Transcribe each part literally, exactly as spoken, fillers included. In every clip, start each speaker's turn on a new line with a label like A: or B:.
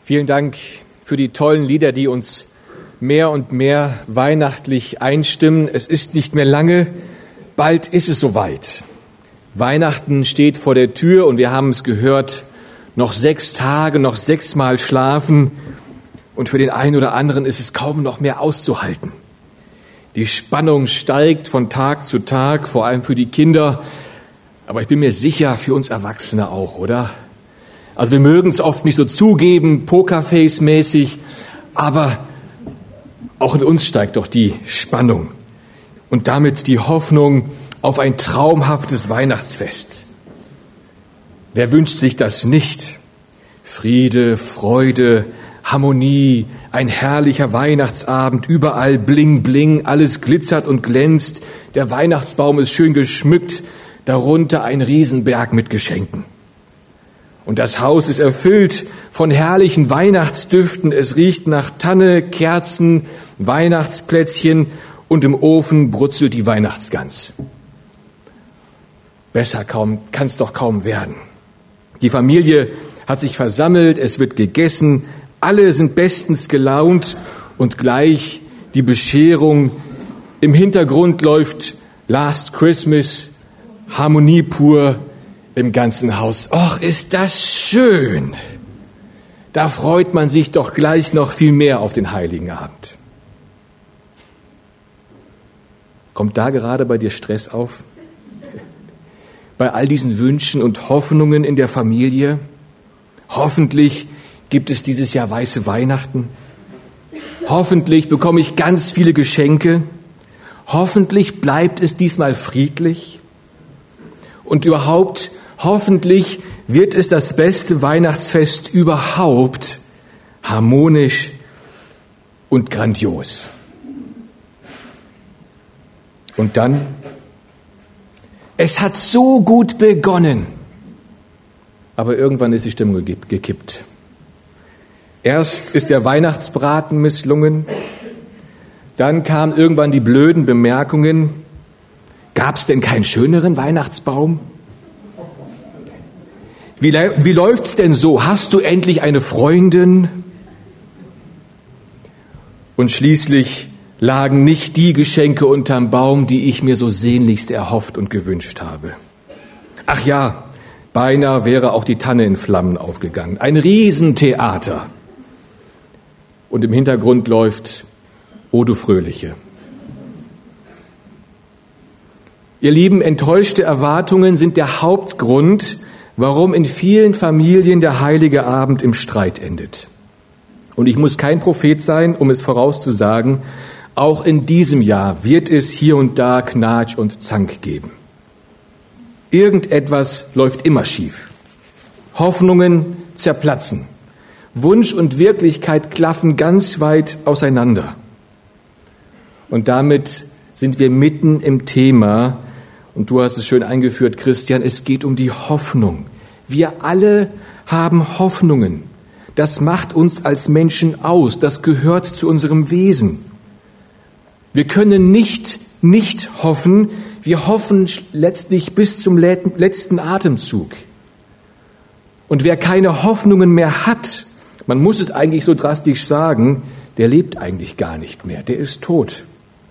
A: Vielen Dank für die tollen Lieder, die uns mehr und mehr weihnachtlich einstimmen. Es ist nicht mehr lange, bald ist es soweit. Weihnachten steht vor der Tür und wir haben es gehört, noch sechs Tage, noch sechsmal schlafen und für den einen oder anderen ist es kaum noch mehr auszuhalten. Die Spannung steigt von Tag zu Tag, vor allem für die Kinder, aber ich bin mir sicher, für uns Erwachsene auch, oder? Also wir mögen es oft nicht so zugeben, Pokerface-mäßig, aber auch in uns steigt doch die Spannung und damit die Hoffnung auf ein traumhaftes Weihnachtsfest. Wer wünscht sich das nicht? Friede, Freude, Harmonie, ein herrlicher Weihnachtsabend, überall bling bling, alles glitzert und glänzt, der Weihnachtsbaum ist schön geschmückt, darunter ein Riesenberg mit Geschenken. Und das Haus ist erfüllt von herrlichen Weihnachtsdüften. Es riecht nach Tanne, Kerzen, Weihnachtsplätzchen und im Ofen brutzelt die Weihnachtsgans. Besser kaum, kann's doch kaum werden. Die Familie hat sich versammelt, es wird gegessen, alle sind bestens gelaunt und gleich die Bescherung. Im Hintergrund läuft Last Christmas, Harmonie pur im ganzen Haus. Och, ist das schön! Da freut man sich doch gleich noch viel mehr auf den Heiligen Abend. Kommt da gerade bei dir Stress auf? Bei all diesen Wünschen und Hoffnungen in der Familie? Hoffentlich gibt es dieses Jahr weiße Weihnachten. Hoffentlich bekomme ich ganz viele Geschenke. Hoffentlich bleibt es diesmal friedlich. Und überhaupt, hoffentlich wird es das beste Weihnachtsfest überhaupt, harmonisch und grandios. Und dann, es hat so gut begonnen, aber irgendwann ist die Stimmung gekippt. Erst ist der Weihnachtsbraten misslungen, dann kamen irgendwann die blöden Bemerkungen, gab es denn keinen schöneren Weihnachtsbaum? Wie, wie läuft's denn so? Hast du endlich eine Freundin? Und schließlich lagen nicht die Geschenke unterm Baum, die ich mir so sehnlichst erhofft und gewünscht habe. Ach ja, beinahe wäre auch die Tanne in Flammen aufgegangen. Ein Riesentheater. Und im Hintergrund läuft O du Fröhliche. Ihr Lieben, enttäuschte Erwartungen sind der Hauptgrund, warum in vielen Familien der Heilige Abend im Streit endet. Und ich muss kein Prophet sein, um es vorauszusagen, auch in diesem Jahr wird es hier und da Knatsch und Zank geben. Irgendetwas läuft immer schief. Hoffnungen zerplatzen. Wunsch und Wirklichkeit klaffen ganz weit auseinander. Und damit sind wir mitten im Thema, und du hast es schön eingeführt, Christian, es geht um die Hoffnung. Wir alle haben Hoffnungen. Das macht uns als Menschen aus, das gehört zu unserem Wesen. Wir können nicht nicht hoffen, wir hoffen letztlich bis zum letzten Atemzug. Und wer keine Hoffnungen mehr hat, man muss es eigentlich so drastisch sagen, der lebt eigentlich gar nicht mehr, der ist tot.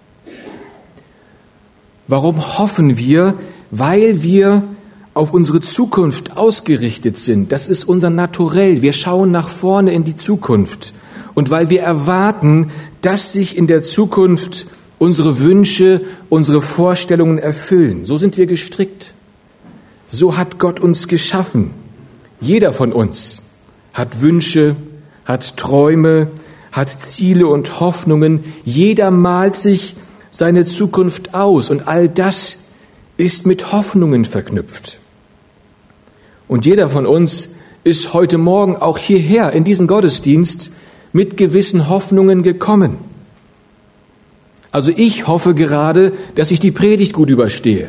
A: Warum hoffen wir? Weil wir auf unsere Zukunft ausgerichtet sind. Das ist unser Naturell. Wir schauen nach vorne in die Zukunft. Und weil wir erwarten, dass sich in der Zukunft unsere Wünsche, unsere Vorstellungen erfüllen. So sind wir gestrickt. So hat Gott uns geschaffen. Jeder von uns hat Wünsche, hat Träume, hat Ziele und Hoffnungen. Jeder malt sich seine Zukunft aus und all das ist mit Hoffnungen verknüpft. Und jeder von uns ist heute Morgen auch hierher in diesen Gottesdienst mit gewissen Hoffnungen gekommen. Also ich hoffe gerade, dass ich die Predigt gut überstehe.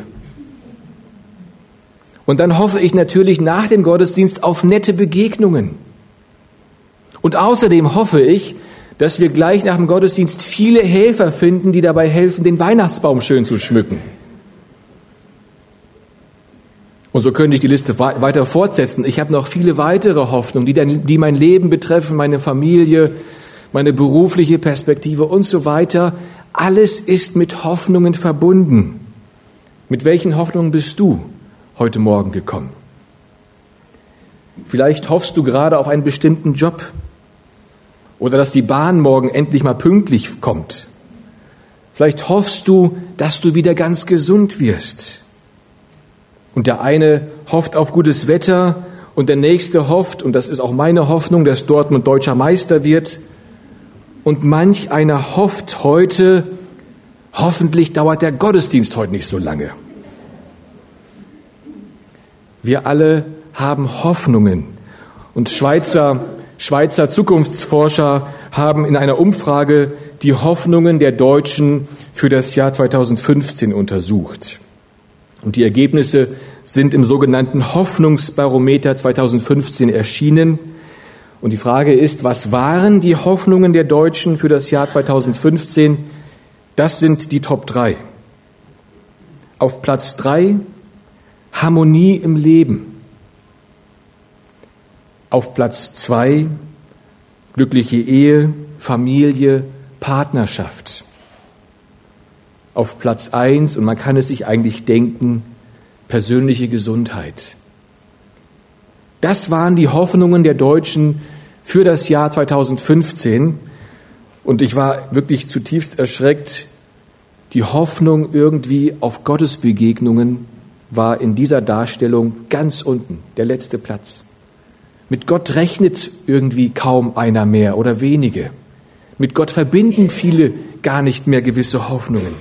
A: Und dann hoffe ich natürlich nach dem Gottesdienst auf nette Begegnungen. Und außerdem hoffe ich, dass wir gleich nach dem Gottesdienst viele Helfer finden, die dabei helfen, den Weihnachtsbaum schön zu schmücken. Und so könnte ich die Liste weiter fortsetzen. Ich habe noch viele weitere Hoffnungen, die, die mein Leben betreffen, meine Familie, meine berufliche Perspektive und so weiter. Alles ist mit Hoffnungen verbunden. Mit welchen Hoffnungen bist du heute Morgen gekommen? Vielleicht hoffst du gerade auf einen bestimmten Job oder dass die Bahn morgen endlich mal pünktlich kommt. Vielleicht hoffst du, dass du wieder ganz gesund wirst. Und der eine hofft auf gutes Wetter und der nächste hofft, und das ist auch meine Hoffnung, dass Dortmund deutscher Meister wird. Und manch einer hofft heute, hoffentlich dauert der Gottesdienst heute nicht so lange. Wir alle haben Hoffnungen. Und Schweizer, Schweizer Zukunftsforscher haben in einer Umfrage die Hoffnungen der Deutschen für das Jahr zweitausendfünfzehn untersucht. Und die Ergebnisse sind im sogenannten Hoffnungsbarometer zweitausendfünfzehn erschienen. Und die Frage ist, was waren die Hoffnungen der Deutschen für das Jahr zweitausendfünfzehn? Das sind die Top drei. Auf Platz drei Harmonie im Leben. Auf Platz zwei glückliche Ehe, Familie, Partnerschaft. Auf Platz eins, und man kann es sich eigentlich denken, persönliche Gesundheit. Das waren die Hoffnungen der Deutschen für das Jahr zweitausendfünfzehn. Und ich war wirklich zutiefst erschreckt. Die Hoffnung irgendwie auf Gottesbegegnungen war in dieser Darstellung ganz unten, der letzte Platz. Mit Gott rechnet irgendwie kaum einer mehr oder wenige. Mit Gott verbinden viele gar nicht mehr gewisse Hoffnungen.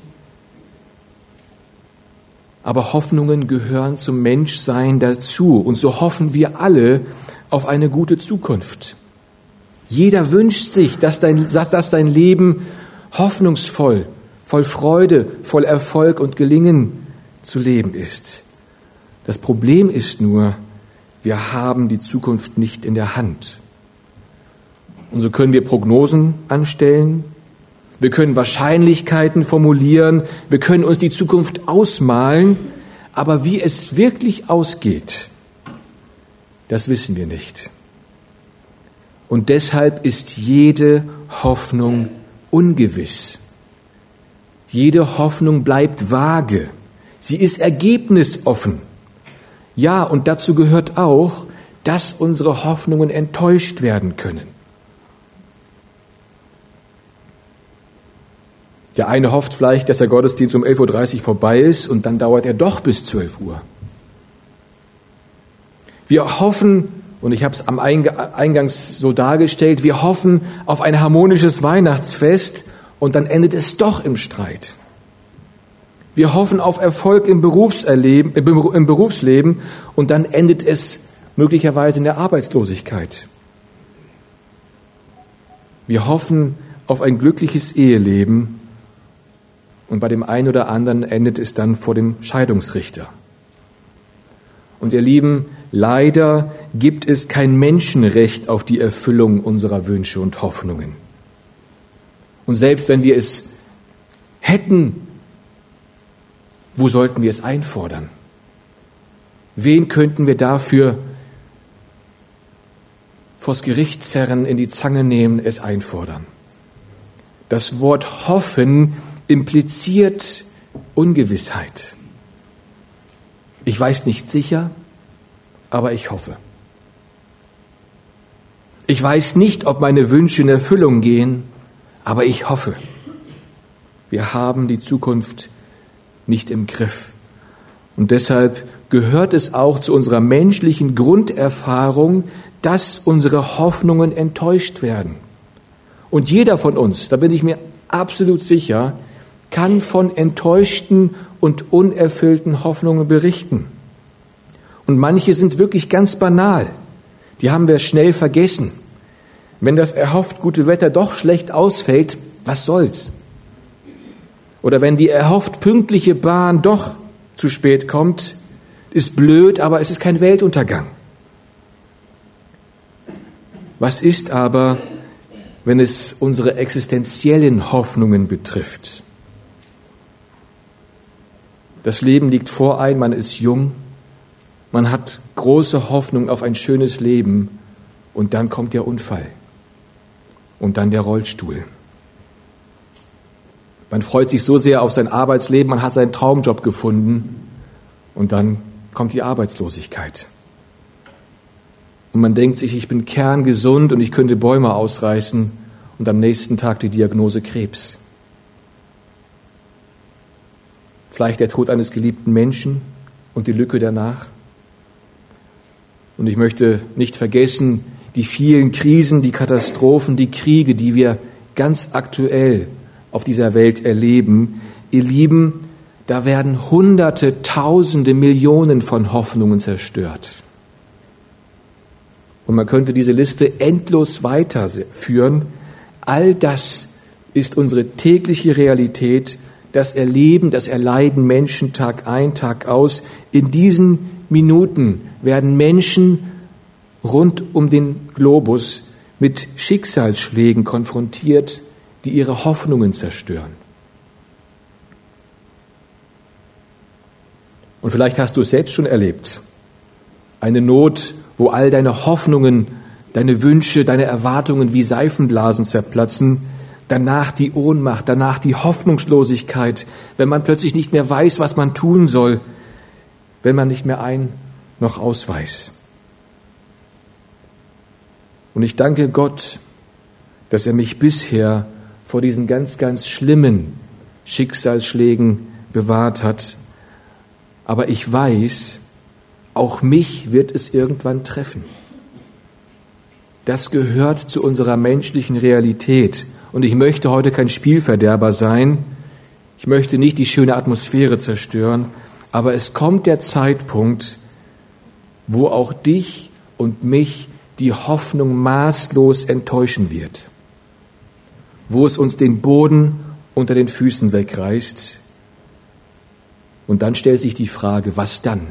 A: Aber Hoffnungen gehören zum Menschsein dazu. Und so hoffen wir alle auf eine gute Zukunft. Jeder wünscht sich, dass, dein, dass sein Leben hoffnungsvoll, voll Freude, voll Erfolg und Gelingen zu leben ist. Das Problem ist nur, wir haben die Zukunft nicht in der Hand. Und so können wir Prognosen anstellen, wir können Wahrscheinlichkeiten formulieren, wir können uns die Zukunft ausmalen, aber wie es wirklich ausgeht, das wissen wir nicht. Und deshalb ist jede Hoffnung ungewiss. Jede Hoffnung bleibt vage. Sie ist ergebnisoffen. Ja, und dazu gehört auch, dass unsere Hoffnungen enttäuscht werden können. Der eine hofft vielleicht, dass der Gottesdienst um elf Uhr dreißig vorbei ist und dann dauert er doch bis zwölf Uhr. Wir hoffen, und ich habe es am Eingangs so dargestellt, wir hoffen auf ein harmonisches Weihnachtsfest und dann endet es doch im Streit. Wir hoffen auf Erfolg im Berufserleben, im Berufsleben und dann endet es möglicherweise in der Arbeitslosigkeit. Wir hoffen auf ein glückliches Eheleben und bei dem einen oder anderen endet es dann vor dem Scheidungsrichter. Und ihr Lieben, leider gibt es kein Menschenrecht auf die Erfüllung unserer Wünsche und Hoffnungen. Und selbst wenn wir es hätten, wo sollten wir es einfordern? Wen könnten wir dafür vors Gericht zerren, in die Zange nehmen, es einfordern? Das Wort hoffen impliziert Ungewissheit. Ich weiß nicht sicher, aber ich hoffe. Ich weiß nicht, ob meine Wünsche in Erfüllung gehen, aber ich hoffe. Wir haben die Zukunft nicht im Griff. Und deshalb gehört es auch zu unserer menschlichen Grunderfahrung, dass unsere Hoffnungen enttäuscht werden. Und jeder von uns, da bin ich mir absolut sicher, kann von enttäuschten und unerfüllten Hoffnungen berichten. Und manche sind wirklich ganz banal. Die haben wir schnell vergessen. Wenn das erhofft gute Wetter doch schlecht ausfällt, was soll's? Oder wenn die erhofft pünktliche Bahn doch zu spät kommt, ist blöd, aber es ist kein Weltuntergang. Was ist aber, wenn es unsere existenziellen Hoffnungen betrifft? Das Leben liegt vor einem, man ist jung, Man hat große Hoffnung auf ein schönes Leben und dann kommt der Unfall und dann der Rollstuhl. Man freut sich so sehr auf sein Arbeitsleben, man hat seinen Traumjob gefunden und dann kommt die Arbeitslosigkeit. Und man denkt sich, ich bin kerngesund und ich könnte Bäume ausreißen und am nächsten Tag die Diagnose Krebs. Vielleicht der Tod eines geliebten Menschen und die Lücke danach. Und ich möchte nicht vergessen, die vielen Krisen, die Katastrophen, die Kriege, die wir ganz aktuell auf dieser Welt erleben. Ihr Lieben, da werden Hunderte, Tausende, Millionen von Hoffnungen zerstört. Und man könnte diese Liste endlos weiterführen. All das ist unsere tägliche Realität, das Erleben, das Erleiden Menschen Tag ein, Tag aus. In diesen Minuten werden Menschen rund um den Globus mit Schicksalsschlägen konfrontiert, die ihre Hoffnungen zerstören. Und vielleicht hast du es selbst schon erlebt. Eine Not, wo all deine Hoffnungen, deine Wünsche, deine Erwartungen wie Seifenblasen zerplatzen. Danach die Ohnmacht, danach die Hoffnungslosigkeit, wenn man plötzlich nicht mehr weiß, was man tun soll, wenn man nicht mehr ein noch aus weiß. Und ich danke Gott, dass er mich bisher vor diesen ganz, ganz schlimmen Schicksalsschlägen bewahrt hat. Aber ich weiß, auch mich wird es irgendwann treffen. Das gehört zu unserer menschlichen Realität. Und ich möchte heute kein Spielverderber sein. Ich möchte nicht die schöne Atmosphäre zerstören. Aber es kommt der Zeitpunkt, wo auch dich und mich die Hoffnung maßlos enttäuschen wird. Wo es uns den Boden unter den Füßen wegreißt. Und dann stellt sich die Frage, was dann?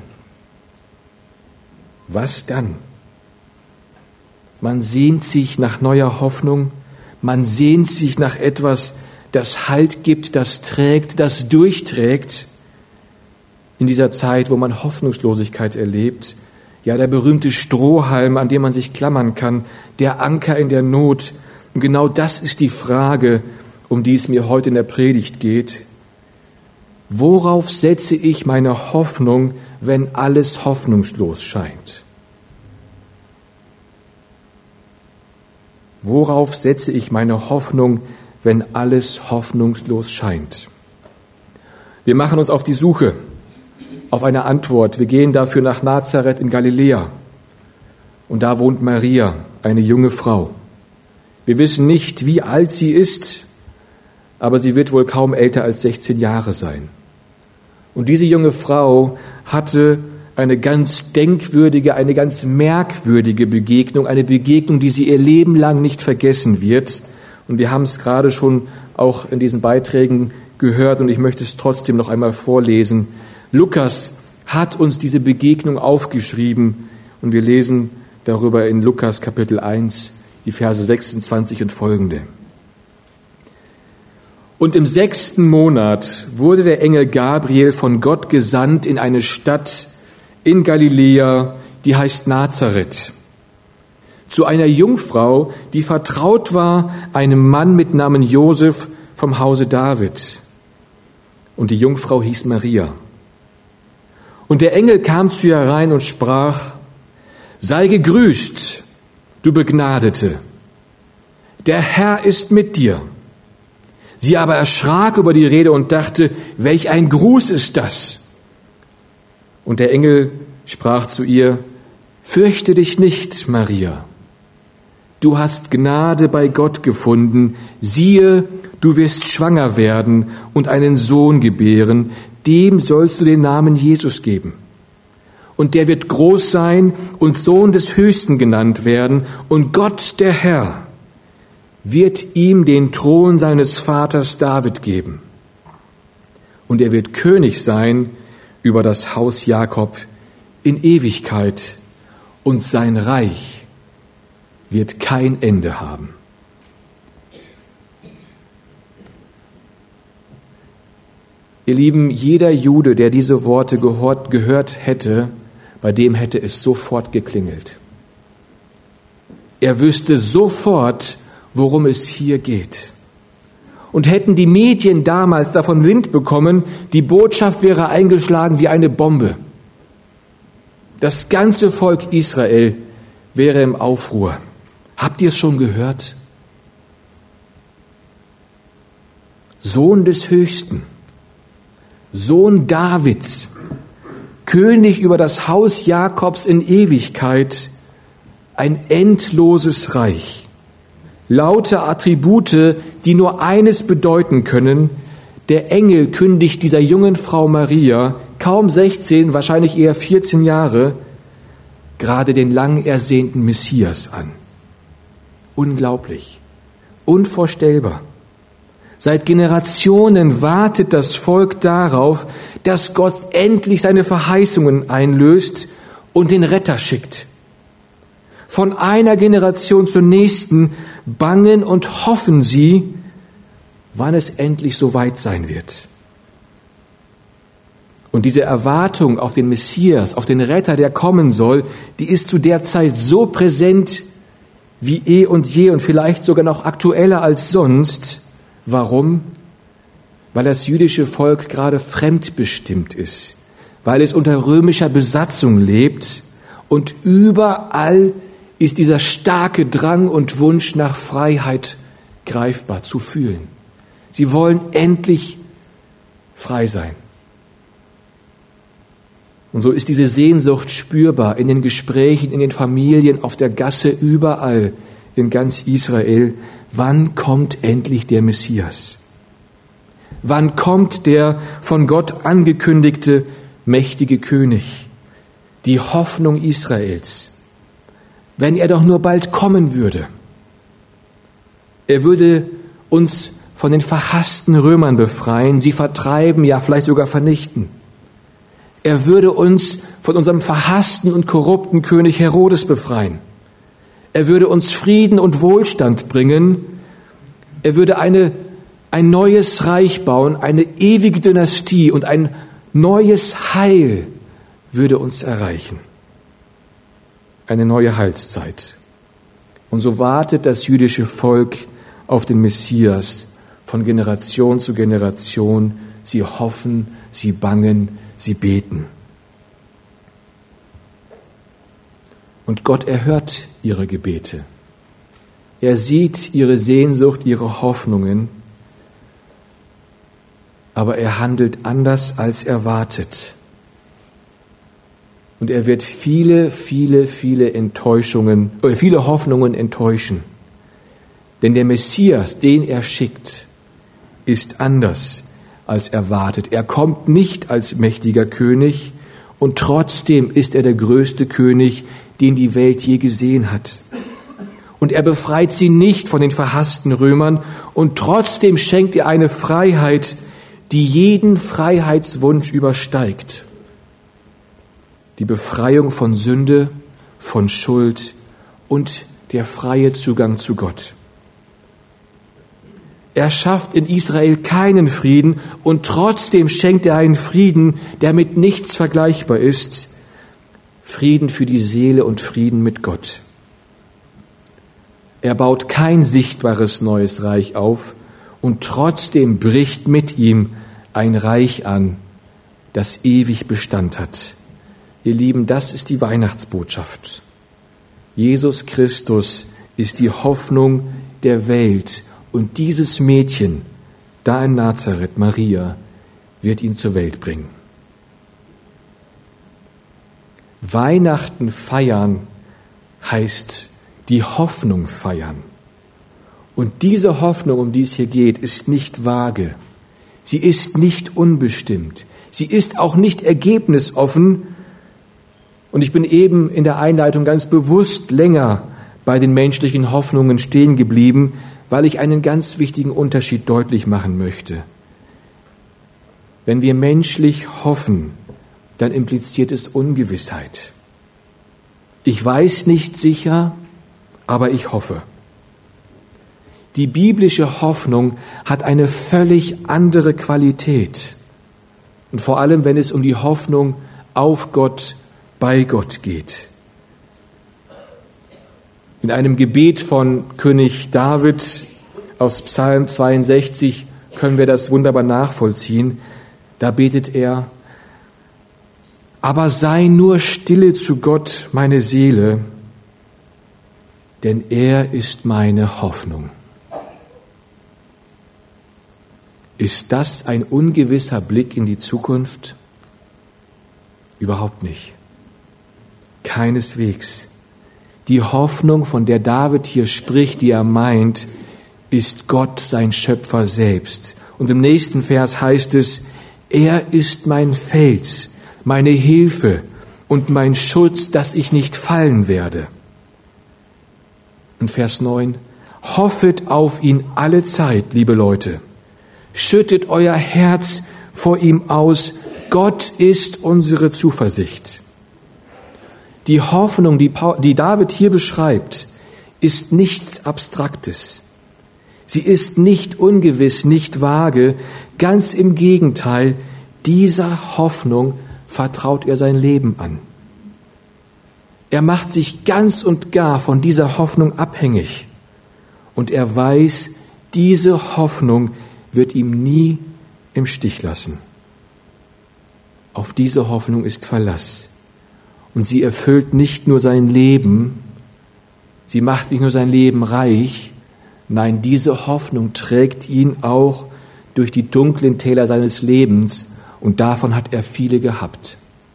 A: Was dann? Man sehnt sich nach neuer Hoffnung, man sehnt sich nach etwas, das Halt gibt, das trägt, das durchträgt. In dieser Zeit, wo man Hoffnungslosigkeit erlebt, ja, der berühmte Strohhalm, an dem man sich klammern kann, der Anker in der Not. Und genau das ist die Frage, um die es mir heute in der Predigt geht. Worauf setze ich meine Hoffnung, wenn alles hoffnungslos scheint? Worauf setze ich meine Hoffnung, wenn alles hoffnungslos scheint? Wir machen uns auf die Suche, auf eine Antwort. Wir gehen dafür nach Nazareth in Galiläa. Und da wohnt Maria, eine junge Frau. Wir wissen nicht, wie alt sie ist, aber sie wird wohl kaum älter als sechzehn Jahre sein. Und diese junge Frau hatte eine ganz denkwürdige, eine ganz merkwürdige Begegnung, eine Begegnung, die sie ihr Leben lang nicht vergessen wird. Und wir haben es gerade schon auch in diesen Beiträgen gehört und ich möchte es trotzdem noch einmal vorlesen. Lukas hat uns diese Begegnung aufgeschrieben und wir lesen darüber in Lukas Kapitel eins, die Verse sechsundzwanzig und folgende. Und im sechsten Monat wurde der Engel Gabriel von Gott gesandt in eine Stadt in Galiläa, die heißt Nazareth, zu einer Jungfrau, die vertraut war einem Mann mit Namen Josef vom Hause David. Und die Jungfrau hieß Maria. Und der Engel kam zu ihr herein und sprach: Sei gegrüßt, du Begnadete, der Herr ist mit dir. Sie aber erschrak über die Rede und dachte, welch ein Gruß ist das? Und der Engel sprach zu ihr: Fürchte dich nicht, Maria. Du hast Gnade bei Gott gefunden. Siehe, du wirst schwanger werden und einen Sohn gebären. Dem sollst du den Namen Jesus geben. Und der wird groß sein und Sohn des Höchsten genannt werden. Und Gott, der Herr, wird ihm den Thron seines Vaters David geben. Und er wird König sein über das Haus Jakob in Ewigkeit, und sein Reich wird kein Ende haben. Ihr Lieben, jeder Jude, der diese Worte gehört, gehört hätte, bei dem hätte es sofort geklingelt. Er wüsste sofort, worum es hier geht. Und hätten die Medien damals davon Wind bekommen, die Botschaft wäre eingeschlagen wie eine Bombe. Das ganze Volk Israel wäre im Aufruhr. Habt ihr es schon gehört? Sohn des Höchsten, Sohn Davids, König über das Haus Jakobs in Ewigkeit, ein endloses Reich. Laute Attribute, die nur eines bedeuten können: Der Engel kündigt dieser jungen Frau Maria, kaum sechzehn, wahrscheinlich eher vierzehn Jahre, gerade den lang ersehnten Messias an. Unglaublich, unvorstellbar. Seit Generationen wartet das Volk darauf, dass Gott endlich seine Verheißungen einlöst und den Retter schickt. Von einer Generation zur nächsten bangen und hoffen sie, wann es endlich soweit sein wird. Und diese Erwartung auf den Messias, auf den Retter, der kommen soll, die ist zu der Zeit so präsent wie eh und je und vielleicht sogar noch aktueller als sonst. Warum? Weil das jüdische Volk gerade fremdbestimmt ist, weil es unter römischer Besatzung lebt und überall ist dieser starke Drang und Wunsch nach Freiheit greifbar zu fühlen. Sie wollen endlich frei sein. Und so ist diese Sehnsucht spürbar in den Gesprächen, in den Familien, auf der Gasse, überall in ganz Israel. Wann kommt endlich der Messias? Wann kommt der von Gott angekündigte mächtige König? Die Hoffnung Israels. Wenn er doch nur bald kommen würde. Er würde uns von den verhassten Römern befreien, sie vertreiben, ja vielleicht sogar vernichten. Er würde uns von unserem verhassten und korrupten König Herodes befreien. Er würde uns Frieden und Wohlstand bringen. Er würde eine, ein neues Reich bauen, eine ewige Dynastie und ein neues Heil würde uns erreichen. Eine neue Heilszeit. Und so wartet das jüdische Volk auf den Messias von Generation zu Generation. Sie hoffen, sie bangen, sie beten. Und Gott erhört ihre Gebete. Er sieht ihre Sehnsucht, ihre Hoffnungen, aber er handelt anders als erwartet. Und er wird viele, viele, viele Enttäuschungen, äh, viele Hoffnungen enttäuschen. Denn der Messias, den er schickt, ist anders als erwartet. Er kommt nicht als mächtiger König und trotzdem ist er der größte König, den die Welt je gesehen hat. Und er befreit sie nicht von den verhassten Römern und trotzdem schenkt er eine Freiheit, die jeden Freiheitswunsch übersteigt. Die Befreiung von Sünde, von Schuld und der freie Zugang zu Gott. Er schafft in Israel keinen Frieden und trotzdem schenkt er einen Frieden, der mit nichts vergleichbar ist. Frieden für die Seele und Frieden mit Gott. Er baut kein sichtbares neues Reich auf und trotzdem bricht mit ihm ein Reich an, das ewig Bestand hat. Ihr Lieben, das ist die Weihnachtsbotschaft. Jesus Christus ist die Hoffnung der Welt und dieses Mädchen, da in Nazareth, Maria, wird ihn zur Welt bringen. Weihnachten feiern heißt die Hoffnung feiern. Und diese Hoffnung, um die es hier geht, ist nicht vage. Sie ist nicht unbestimmt. Sie ist auch nicht ergebnisoffen. Und ich bin eben in der Einleitung ganz bewusst länger bei den menschlichen Hoffnungen stehen geblieben, weil ich einen ganz wichtigen Unterschied deutlich machen möchte. Wenn wir menschlich hoffen, dann impliziert es Ungewissheit. Ich weiß nicht sicher, aber ich hoffe. Die biblische Hoffnung hat eine völlig andere Qualität. Und vor allem, wenn es um die Hoffnung auf Gott bei Gott geht. In einem Gebet von König David aus Psalm zweiundsechzig können wir das wunderbar nachvollziehen. Da betet er: Aber sei nur stille zu Gott, meine Seele, denn er ist meine Hoffnung. Ist das ein ungewisser Blick in die Zukunft? Überhaupt nicht. Keineswegs. Die Hoffnung, von der David hier spricht, die er meint, ist Gott, sein Schöpfer selbst. Und im nächsten Vers heißt es: Er ist mein Fels, meine Hilfe und mein Schutz, dass ich nicht fallen werde. Und Vers neun: Hoffet auf ihn alle Zeit, liebe Leute. Schüttet euer Herz vor ihm aus. Gott ist unsere Zuversicht. Die Hoffnung, die, Paul, die David hier beschreibt, ist nichts Abstraktes. Sie ist nicht ungewiss, nicht vage. Ganz im Gegenteil, dieser Hoffnung vertraut er sein Leben an. Er macht sich ganz und gar von dieser Hoffnung abhängig. Und er weiß, diese Hoffnung wird ihm nie im Stich lassen. Auf diese Hoffnung ist Verlass. Und sie erfüllt nicht nur sein Leben, sie macht nicht nur sein Leben reich, nein, diese Hoffnung trägt ihn auch durch die dunklen Täler seines Lebens, und davon hat er viele gehabt.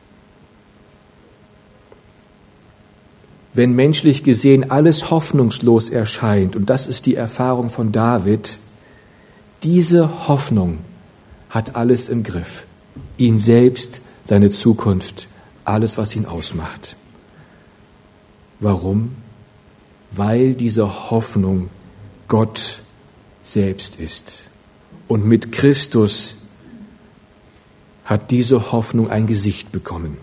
A: Wenn menschlich gesehen alles hoffnungslos erscheint, und das ist die Erfahrung von David, diese Hoffnung hat alles im Griff. Ihn selbst, seine Zukunft, alles, was ihn ausmacht. Warum? Weil diese Hoffnung Gott selbst ist. Und mit Christus hat diese Hoffnung ein Gesicht bekommen.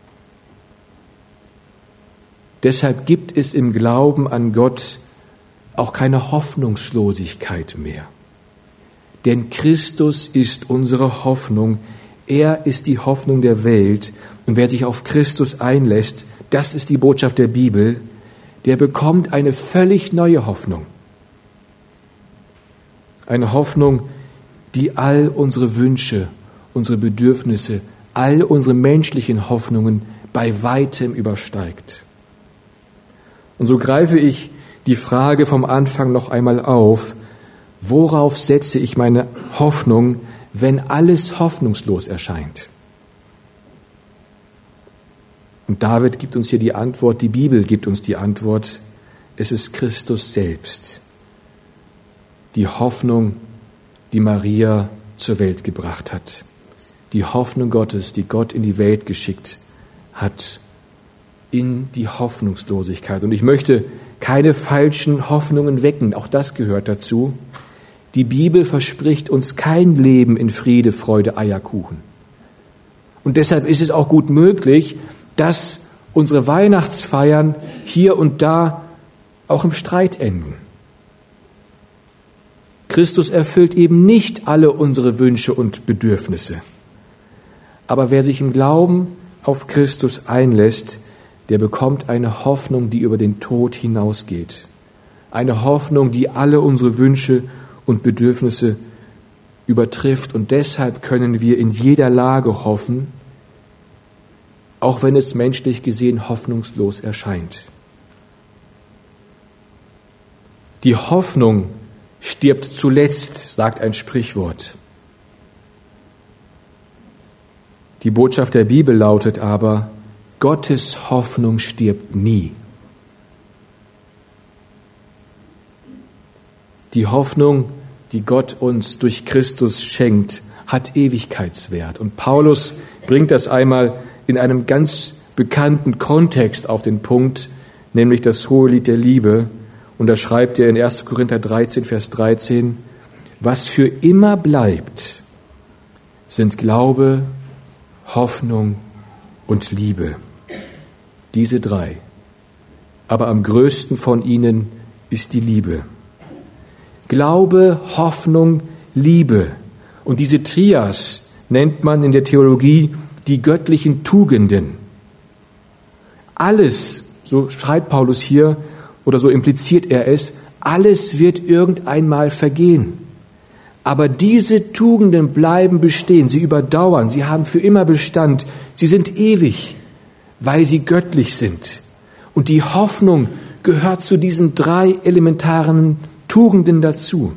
A: Deshalb gibt es im Glauben an Gott auch keine Hoffnungslosigkeit mehr. Denn Christus ist unsere Hoffnung. Er ist die Hoffnung der Welt. Und wer sich auf Christus einlässt, das ist die Botschaft der Bibel, der bekommt eine völlig neue Hoffnung. Eine Hoffnung, die all unsere Wünsche, unsere Bedürfnisse, all unsere menschlichen Hoffnungen bei weitem übersteigt. Und so greife ich die Frage vom Anfang noch einmal auf: Worauf setze ich meine Hoffnung, wenn alles hoffnungslos erscheint? Und David gibt uns hier die Antwort, die Bibel gibt uns die Antwort: Es ist Christus selbst. Die Hoffnung, die Maria zur Welt gebracht hat. Die Hoffnung Gottes, die Gott in die Welt geschickt hat, in die Hoffnungslosigkeit. Und ich möchte keine falschen Hoffnungen wecken, auch das gehört dazu. Die Bibel verspricht uns kein Leben in Friede, Freude, Eierkuchen. Und deshalb ist es auch gut möglich, dass unsere Weihnachtsfeiern hier und da auch im Streit enden. Christus erfüllt eben nicht alle unsere Wünsche und Bedürfnisse. Aber wer sich im Glauben auf Christus einlässt, der bekommt eine Hoffnung, die über den Tod hinausgeht. Eine Hoffnung, die alle unsere Wünsche und Bedürfnisse übertrifft. Und deshalb können wir in jeder Lage hoffen, auch wenn es menschlich gesehen hoffnungslos erscheint. Die Hoffnung stirbt zuletzt, sagt ein Sprichwort. Die Botschaft der Bibel lautet aber: Gottes Hoffnung stirbt nie. Die Hoffnung, die Gott uns durch Christus schenkt, hat Ewigkeitswert. Und Paulus bringt das einmal in einem ganz bekannten Kontext auf den Punkt, nämlich das Hohelied der Liebe. Und da schreibt er in erster Korinther dreizehn, Vers dreizehn: Was für immer bleibt, sind Glaube, Hoffnung und Liebe. Diese drei. Aber am größten von ihnen ist die Liebe. Glaube, Hoffnung, Liebe. Und diese Trias nennt man in der Theologie die göttlichen Tugenden. Alles, so schreibt Paulus hier, oder so impliziert er es, alles wird irgendeinmal vergehen. Aber diese Tugenden bleiben bestehen, sie überdauern, sie haben für immer Bestand, sie sind ewig, weil sie göttlich sind. Und die Hoffnung gehört zu diesen drei elementaren Tugenden dazu.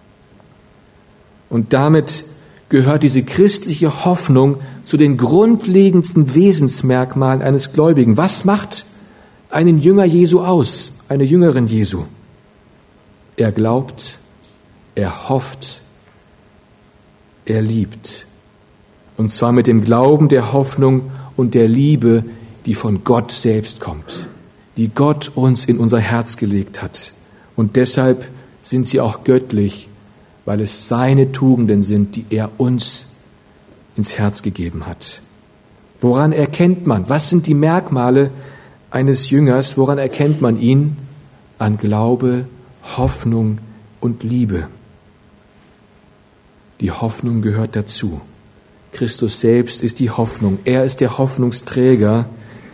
A: Und damit gehört diese christliche Hoffnung zu den grundlegendsten Wesensmerkmalen eines Gläubigen. Was macht einen Jünger Jesu aus, eine Jüngerin Jesu? Er glaubt, er hofft, er liebt. Und zwar mit dem Glauben, der Hoffnung und der Liebe, die von Gott selbst kommt, die Gott uns in unser Herz gelegt hat. Und deshalb sind sie auch göttlich, weil es seine Tugenden sind, die er uns ins Herz gegeben hat. Woran erkennt man? Was sind die Merkmale eines Jüngers? Woran erkennt man ihn? An Glaube, Hoffnung und Liebe. Die Hoffnung gehört dazu. Christus selbst ist die Hoffnung. Er ist der Hoffnungsträger,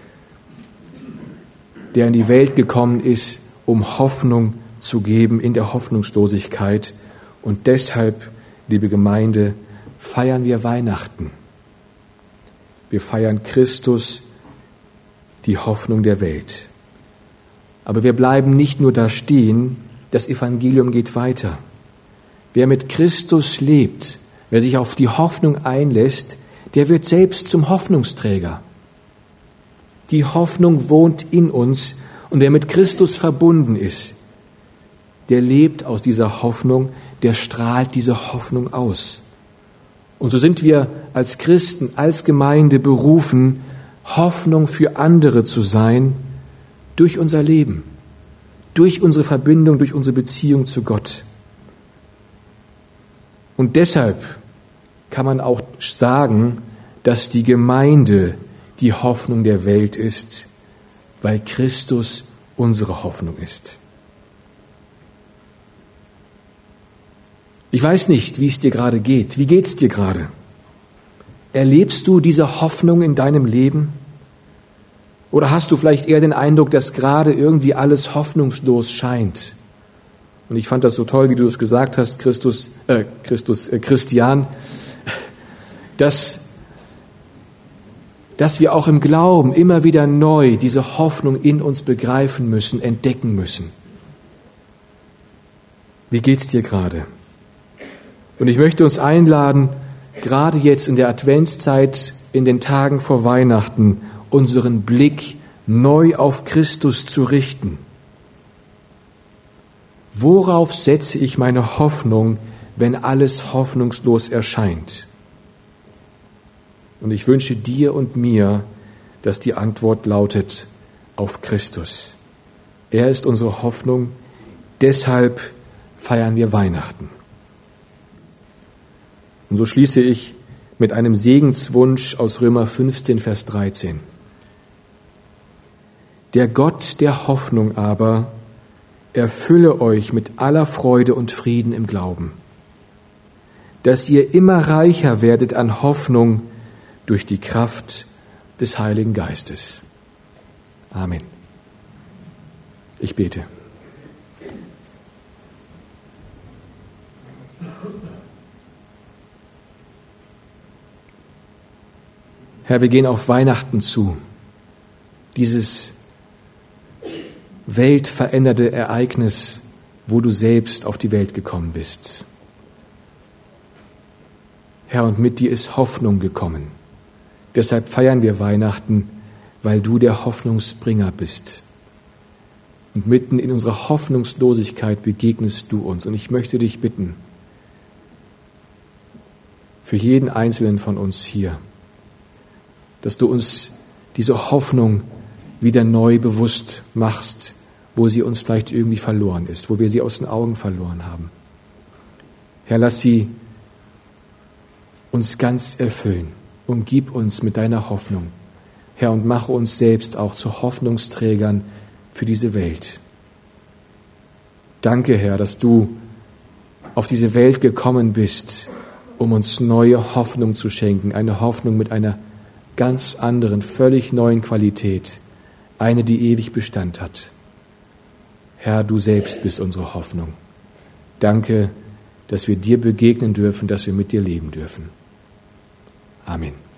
A: der in die Welt gekommen ist, um Hoffnung zu geben in der Hoffnungslosigkeit. Und deshalb, liebe Gemeinde, feiern wir Weihnachten. Wir feiern Christus, die Hoffnung der Welt. Aber wir bleiben nicht nur da stehen, das Evangelium geht weiter. Wer mit Christus lebt, wer sich auf die Hoffnung einlässt, der wird selbst zum Hoffnungsträger. Die Hoffnung wohnt in uns und wer mit Christus verbunden ist, der lebt aus dieser Hoffnung, der strahlt diese Hoffnung aus. Und so sind wir als Christen, als Gemeinde berufen, Hoffnung für andere zu sein durch unser Leben, durch unsere Verbindung, durch unsere Beziehung zu Gott. Und deshalb kann man auch sagen, dass die Gemeinde die Hoffnung der Welt ist, weil Christus unsere Hoffnung ist. Ich weiß nicht, wie es dir gerade geht. Wie geht es dir gerade? Erlebst du diese Hoffnung in deinem Leben? Oder hast du vielleicht eher den Eindruck, dass gerade irgendwie alles hoffnungslos scheint? Und ich fand das so toll, wie du das gesagt hast, Christus, äh, Christus, äh, Christian, dass, dass wir auch im Glauben immer wieder neu diese Hoffnung in uns begreifen müssen, entdecken müssen. Wie geht's dir gerade? Und ich möchte uns einladen, gerade jetzt in der Adventszeit, in den Tagen vor Weihnachten, unseren Blick neu auf Christus zu richten. Worauf setze ich meine Hoffnung, wenn alles hoffnungslos erscheint? Und ich wünsche dir und mir, dass die Antwort lautet, auf Christus. Er ist unsere Hoffnung, deshalb feiern wir Weihnachten. Und so schließe ich mit einem Segenswunsch aus Römer fünfzehn, Vers dreizehn. Der Gott der Hoffnung aber erfülle euch mit aller Freude und Frieden im Glauben, dass ihr immer reicher werdet an Hoffnung durch die Kraft des Heiligen Geistes. Amen. Ich bete. Herr, wir gehen auf Weihnachten zu, dieses weltveränderte Ereignis, wo du selbst auf die Welt gekommen bist. Herr, und mit dir ist Hoffnung gekommen. Deshalb feiern wir Weihnachten, weil du der Hoffnungsbringer bist. Und mitten in unserer Hoffnungslosigkeit begegnest du uns. Und ich möchte dich bitten, für jeden Einzelnen von uns hier, dass du uns diese Hoffnung wieder neu bewusst machst, wo sie uns vielleicht irgendwie verloren ist, wo wir sie aus den Augen verloren haben. Herr, lass sie uns ganz erfüllen. Umgib uns mit deiner Hoffnung. Herr, und mache uns selbst auch zu Hoffnungsträgern für diese Welt. Danke, Herr, dass du auf diese Welt gekommen bist, um uns neue Hoffnung zu schenken. Eine Hoffnung mit einer ganz anderen, völlig neuen Qualität. eine, die ewig Bestand hat. Herr, du selbst bist unsere Hoffnung. Danke, dass wir dir begegnen dürfen, dass wir mit dir leben dürfen. Amen.